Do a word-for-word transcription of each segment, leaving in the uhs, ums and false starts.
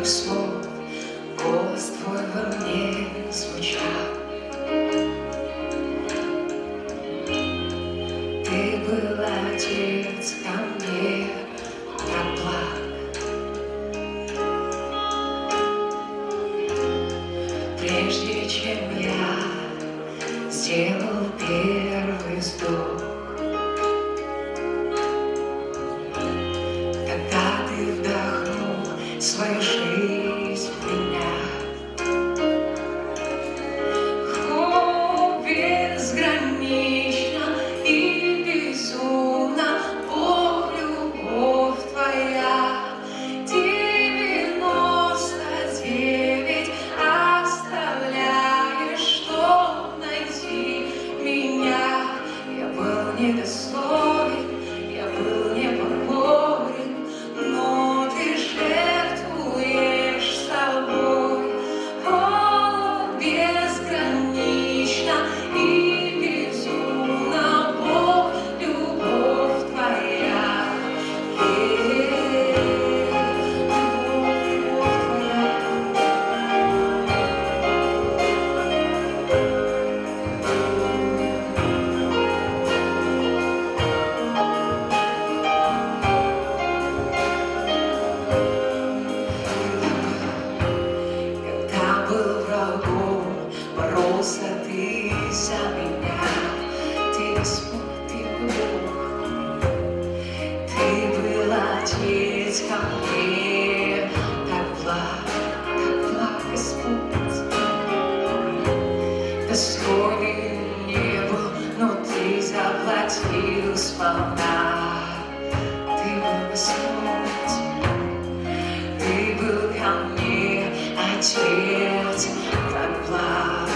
слов, голос твой во мне звучал. Ты был отец ко мне, как благ. Прежде чем я сделал первый вздох, когда ты вдохнул свою жизнь в меня. О, безгранично и безумно, Бог, любовь твоя. Девяносто девять оставляешь, чтоб найти меня. Я был недостоин, я был непокорен, но ты жертвуешь собой. О, безгранично и безумно, Бог, любовь твоя. Любовь Когда был врагом, боролся ты за меня. Ты Господь, ты Бог, ты был отец ко мне, так благ, так благ, Господь. Достойным не был, но ты заплатил сполна. Ты был Господь, ты был ко мне отец, так благ.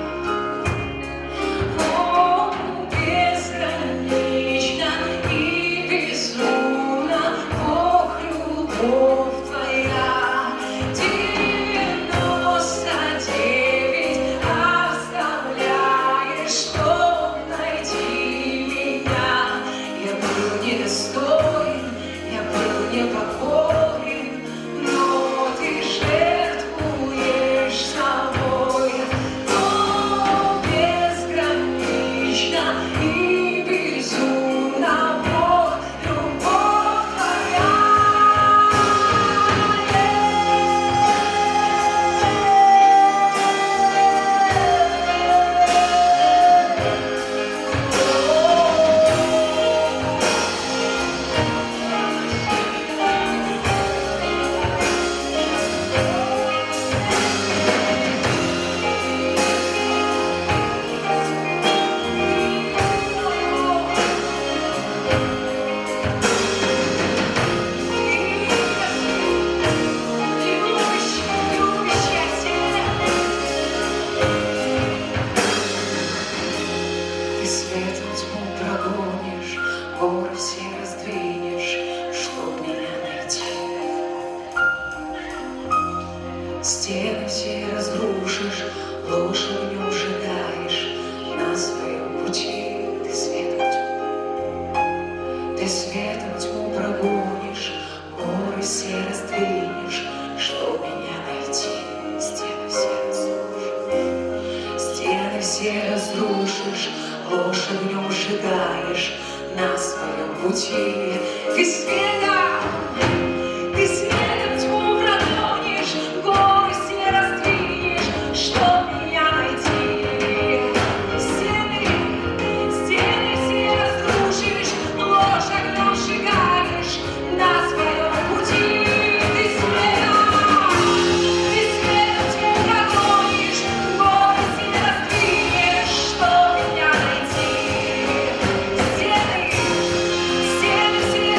О, безгранично и безумно, Бог, любовь твоя. Девяносто девять оставляешь, чтоб найти меня. Я был недостоин, я был непокорен, но ты жертвуешь собой. О, безгранично и безумно, Бог, любовь твоя. Ты светом тьму прогонишь, горы все раздвинешь, чтоб меня найти. Стены все разрушишь, ложь огнем сжигаешь на своем пути. Ты светом тьму, ты светом тьму прогонишь, горы все раздвинешь, чтоб меня найти. Стены все разрушишь, стены все разрушишь, ложь огнем сжигаешь на своем пути. Ты светом, ты светом тьму прогонишь, горы все раздвинешь, чтоб меня найти. Стены, стены все разрушишь, ложь огнем сжигаешь на своем пути. Ты светом, ты светом тьму прогонишь, горы все раздвинешь, чтоб меня найти. Стены, стены все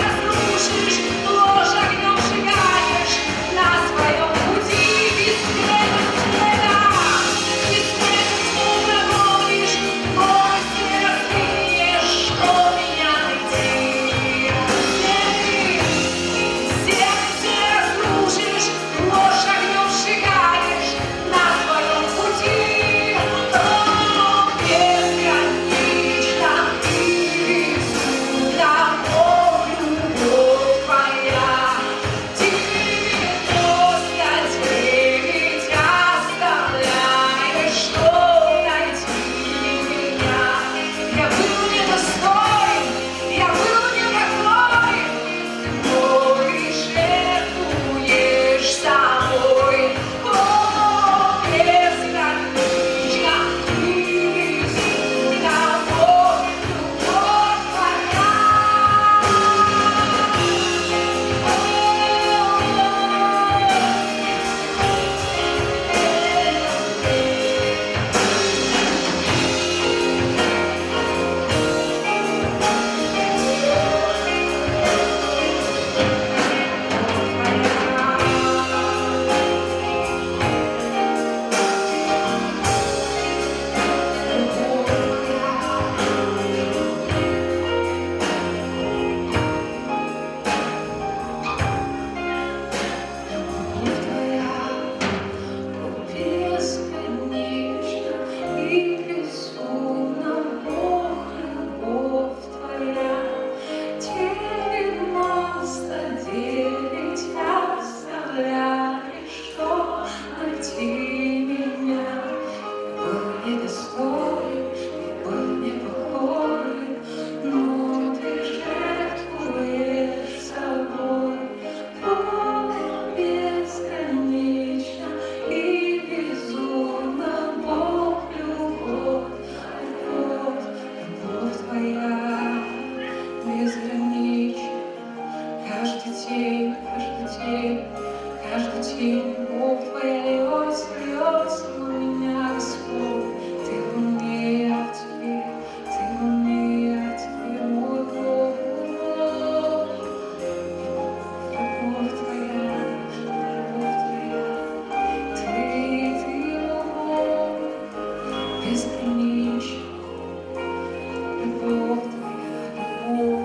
что найти меня. Я был недостоин, я был не похож, но ты жертвуешь собой. О, бесконечно и безумно, Бог, любовь, любовь, любовь твоя безгранична. Каждый день, каждый день, каждый день любовь твоя льется, льется у меня, Господь. Ты во мне, я в тебе, ты во мне, я в тебе, мой Бог, любовь, любовь твоя, любовь твоя. Ты, ты любовь безгранична, любовь твоя, любовь.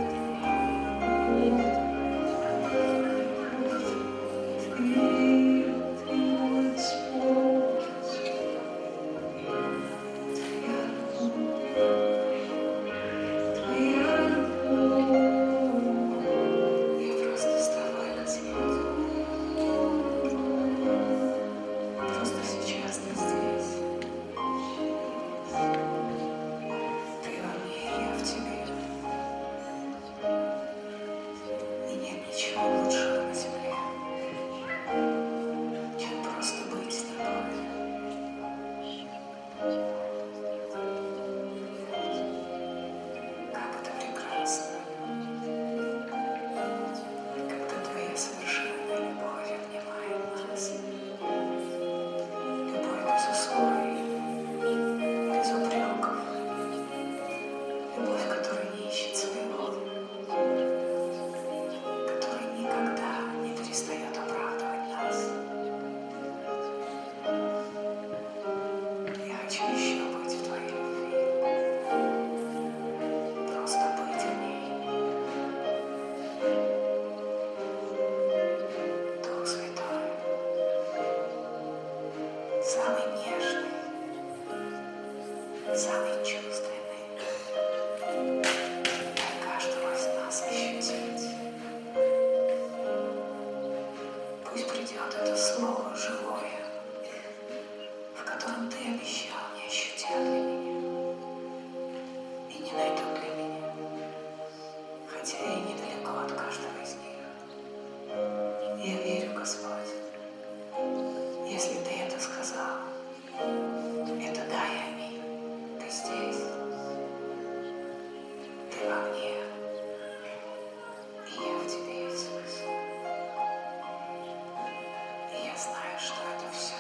Самый чувственный для каждого из нас ощутить. Пусть придет это слово живое, в котором ты обещал, не ощутят для меня и не найдут для меня, хотя и недалеко от каждого из них. Я верю, Господь, если ты это сказал, это да и аминь. Ты здесь, ты во мне, и я в тебе, Иисус. И я знаю, что это все.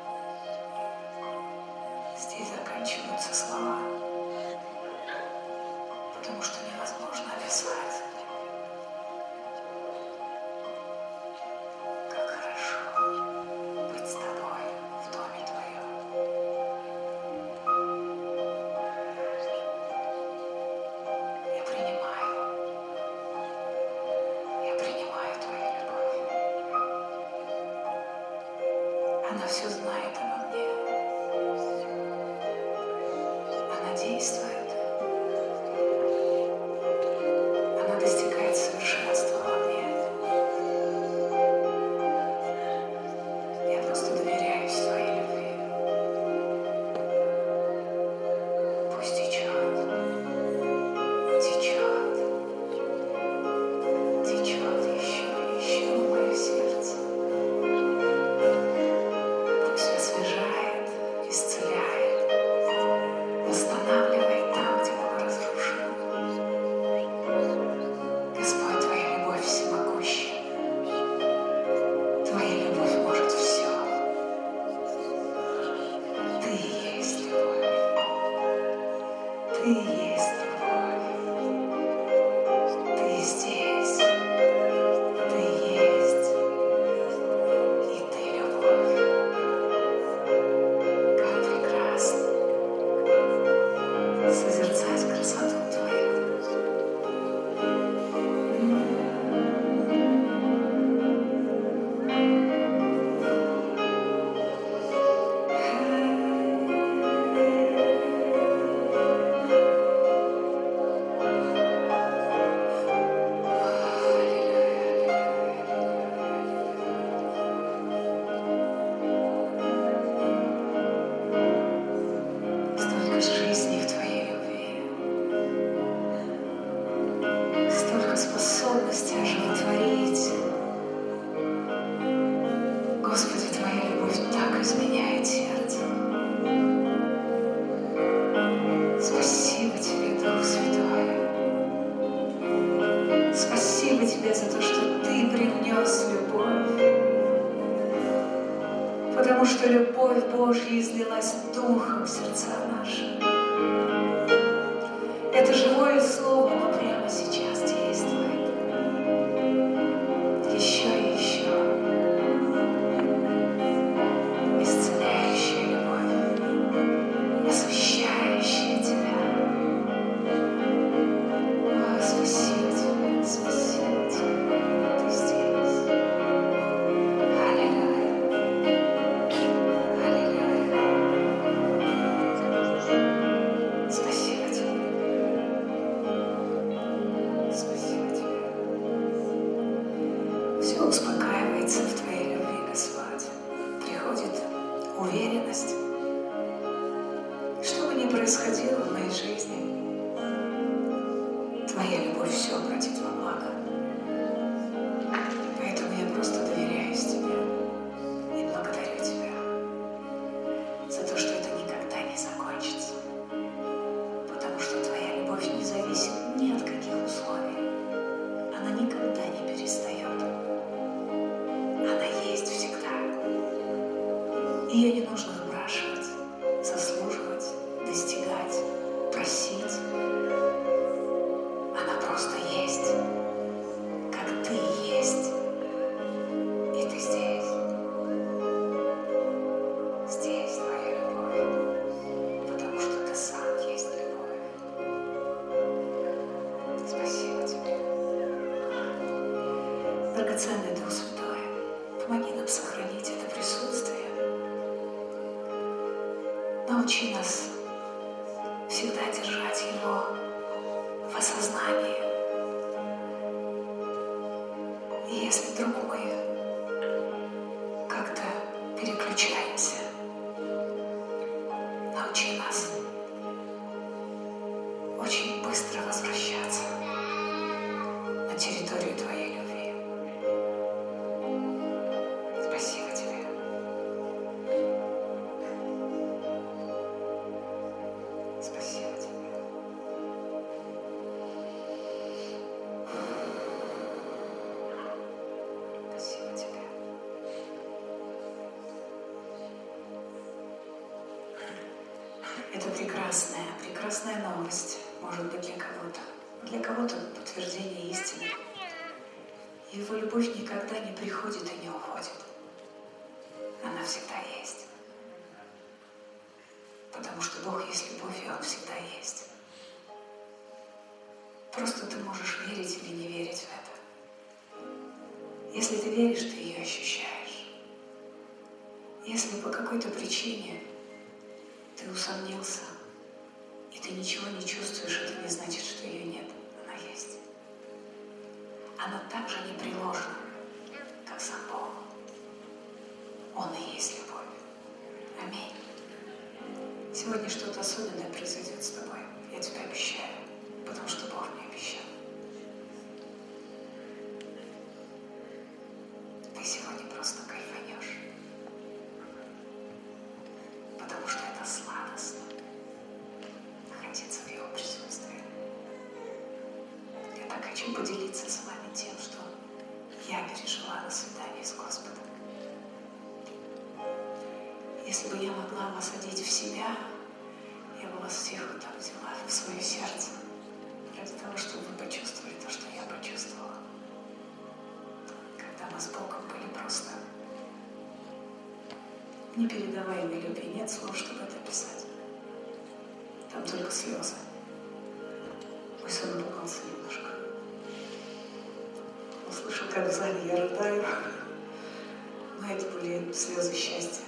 Здесь заканчиваются слова, потому что невозможно описать, как хорошо быть с тобой в доме твоем. Я принимаю, я принимаю твою любовь. Она все знает обо мне. Она действует. Она достигает совершенства во мне. Я просто доверяюсь твоей любви. Пусть течет, течет, течет еще и еще в мое сердце. Пусть освежает изменяет сердце. Спасибо тебе, Дух Святой. Спасибо тебе за то, что ты привнес любовь. Потому что любовь Божья излилась Духом в сердца наши. Это живое слово, но прямо сейчас действует. Еще и еще. Исцеляющая любовь, освещающая тебя. О, спасибо тебе, спасибо тебе, ты здесь. Аллилуйя. Аллилуйя. Спасибо тебе. Спасибо тебе. Все успокаивается в твоей любви, Господь. Приходит уверенность. Что бы ни происходило в моей жизни, твоя любовь все обратит во благо. Поэтому я просто доверяюсь тебе и благодарю тебя за то, что это никогда не закончится. Потому что твоя любовь не зависит ни от каких условий. Она никогда не перестает. Она есть всегда. Ее не нужно выпрашивать, заслуживать, достигать, просить. Она просто есть, как ты есть. И ты здесь. Здесь твоя любовь, потому что ты сам есть любовь. Спасибо тебе. Драгоценный Дух Святой, помоги нам сохранить это присутствие. Научи нас всегда держать его в осознании. И если вдруг мы как-то переключаемся, научи нас очень быстро возвращаться на территорию твоей любви. Спасибо тебе. Спасибо тебе. Спасибо тебе. Это прекрасная, прекрасная новость, может быть, для кого-то. Для кого-то подтверждение истины. Его любовь никогда не приходит и не уходит. Она всегда есть. Потому что Бог есть любовь, и Он всегда есть. Просто ты можешь верить или не верить в это. Если ты веришь, ты ее ощущаешь. Если по какой-то причине ты усомнился, и ты ничего не чувствуешь, это не значит, что ее нет. Она есть. Она так же непреложна, как сам Бог. Он и есть любовь. Аминь. Сегодня что-то особенное произойдет с тобой. Я тебе обещаю, потому что Бог мне обещал. Ты сегодня просто кайфанешь. Потому что это сладостно. Находиться в Его присутствии. Я так хочу поделиться с вами тем, что я пережила на свидании с Господом. Если бы я могла вас одеть в себя, я бы вас всех вот так взяла в свое сердце, ради того, чтобы вы почувствовали то, что я почувствовала, когда мы с Богом были просто в непередаваемой любви. Нет слов, чтобы это описать. Там только слезы. Мой сын напугался немножко. Услышал, как в зале я рыдаю, но это были слезы счастья.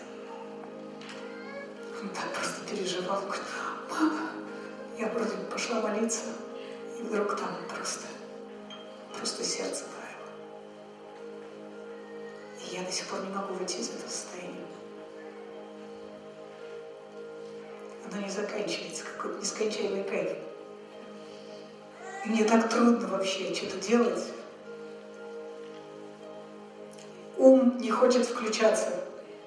Он так просто переживал. Говорит: мама, я вроде пошла молиться, и вдруг там просто, просто сердце таяло. И я до сих пор не могу выйти из этого состояния. Оно не заканчивается, какой-то нескончаемый кайф. И мне так трудно вообще что-то делать. Ум не хочет включаться.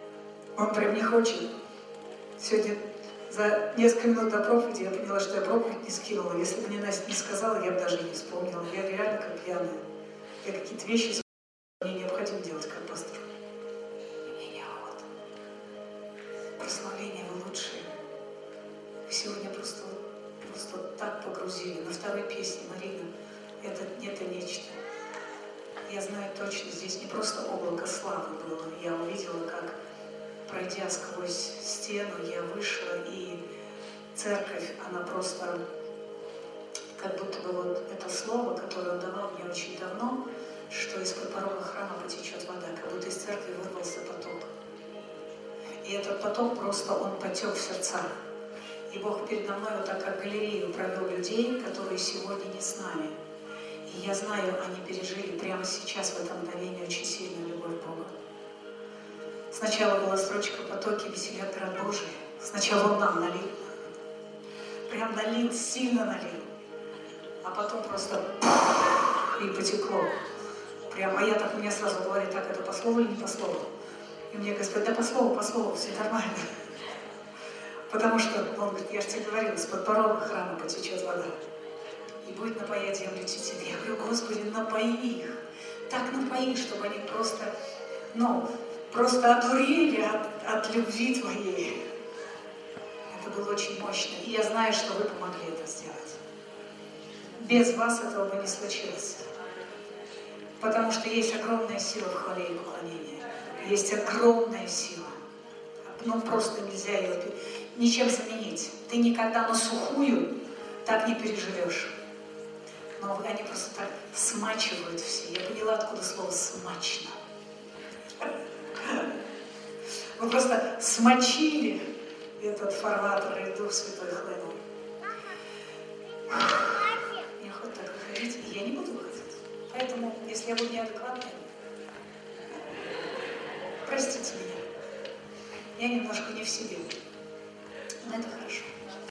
Он прям не хочет. Сегодня за несколько минут до проповеди я поняла, что я проповедь не скинула. Если бы мне Настя не сказала, я бы даже не вспомнила. Я реально как пьяная. Я какие-то вещи мне необходимо делать как пастор. И мне неохота. Прославление вы лучшие. Вы сегодня просто, просто так погрузили. На второй песне Марина это, это нечто. Я знаю точно, здесь не просто облако славы было. Я увидела, как, пройдя сквозь стену, я вышла, и церковь, она просто, как будто бы вот это слово, которое он давал мне очень давно, что из-под порога храма потечет вода, как будто из церкви вырвался поток. И этот поток просто, он потек в сердцах. И Бог передо мной вот так, как галерею, провел людей, которые сегодня не с нами. И я знаю, они пережили прямо сейчас, в это мгновение, очень сильную любовь Бога. Сначала была строчка «Потоки веселят град Божий». Сначала Он нам налил. Прям налил, сильно налил. А потом просто и потекло. Прям, а я так, мне сразу говорит, так, это по слову или не по слову? И мне Господь, да по слову, по слову, все нормально. Потому что, он говорит, я же тебе говорила, из-под порога храма потечет вода. И будет напоять землю тетивы. Я говорю, Господи, напои их. Так напои, чтобы они просто, ну, просто одурели от, от любви Твоей. Это было очень мощно. И я знаю, что вы помогли это сделать. Без вас этого бы не случилось. Потому что есть огромная сила в хвале и поклонении. Есть огромная сила. Ну, просто нельзя ее ничем заменить. Ты никогда на сухую так не переживешь. Но они просто так смачивают все. Я поняла, откуда слово «смачно». Вы просто смочили этот фарватер, и Дух Святой хлынул. Мне хоть так выходить, и я не буду выходить. Поэтому, если я буду неадекватной, простите меня. Я немножко не в себе. Но это хорошо.